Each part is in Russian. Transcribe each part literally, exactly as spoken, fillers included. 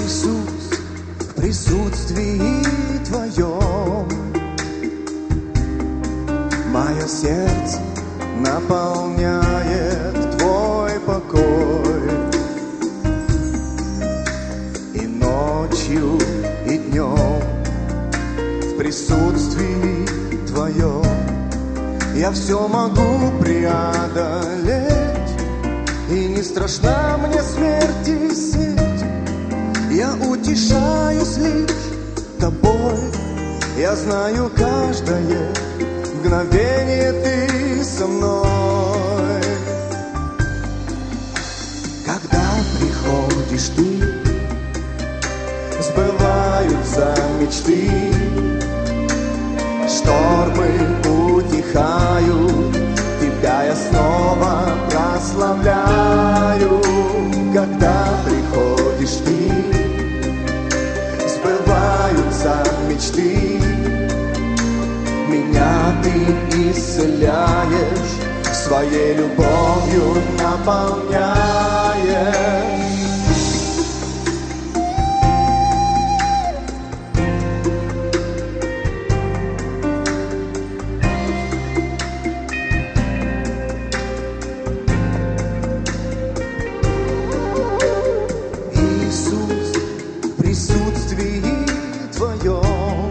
Иисус, в присутствии Твоем мое сердце наполняет Твой покой. И ночью, и днем в присутствии Твоем я все могу преодолеть, и не страшна мне смерть и сеть. Я утешаюсь лишь Тобой, я знаю каждое мгновение Ты со мной. Когда приходишь Ты, сбываются мечты, штормы утихают, Тебя я снова прославляю. Когда приходишь Ты, сбываются мечты, меня Ты исцеляешь, своей любовью наполняешь. Иисус, в присутствии Твоем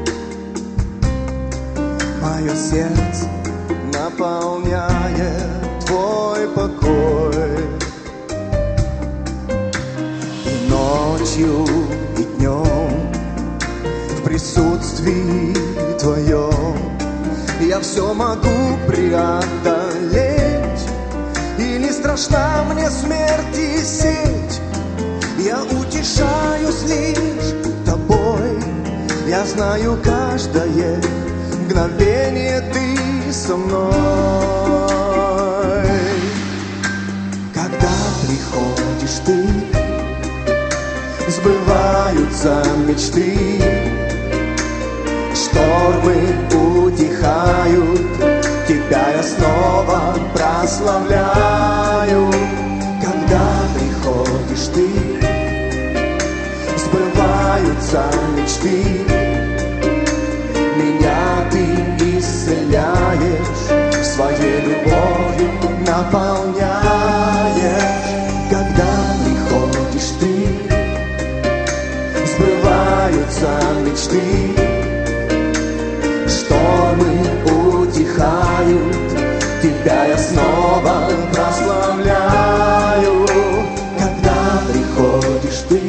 мое сердце наполняет Твой покой. И ночью, и днем в присутствии Твоем я все могу преодолеть, и не страшна мне смерть и сеть. Я утешаюсь лишь Тобой, я знаю каждое мгновение Ты со мной. Когда приходишь Ты, сбываются мечты, штормы утихают, Тебя я снова прославляю. Когда приходишь Ты, сбываются мечты, меня Ты исцеляешь, своей любовью наполняешь. Когда приходишь Ты, сбываются мечты, штормы утихают, Тебя я снова прославляю. Когда приходишь Ты,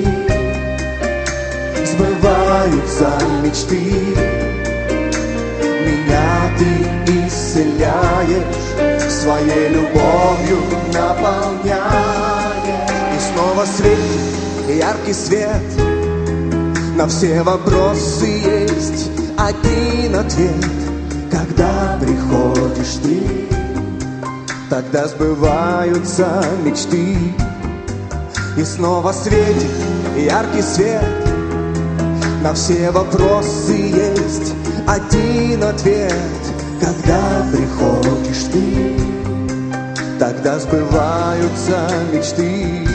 сбываются мечты, меня Ты исцеляешь, своей любовью наполняешь. И снова светит яркий свет, на все вопросы есть один ответ. Когда приходишь Ты, тогда сбываются мечты. И снова светит яркий свет, на все вопросы есть один ответ. Когда приходишь Ты, тогда сбываются мечты.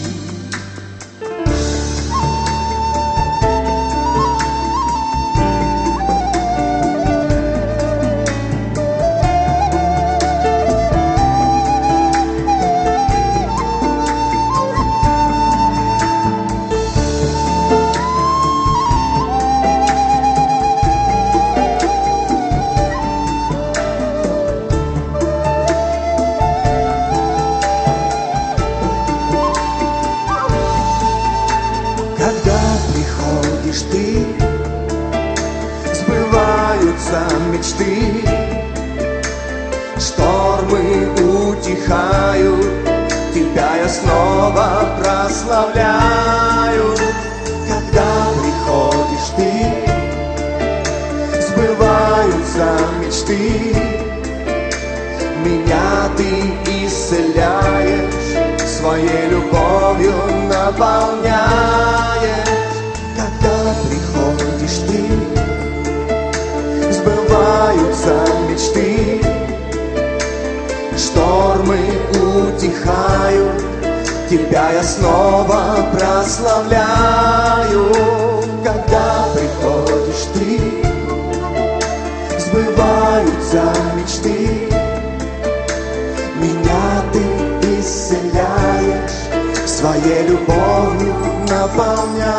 Ты, сбываются мечты, штормы утихают, Тебя я снова прославляю. Когда приходишь Ты, сбываются мечты, меня Ты исцеляешь, своей любовью наполняешь. Когда приходишь Ты, сбываются мечты, штормы утихают, Тебя я снова прославляю. наполняешь.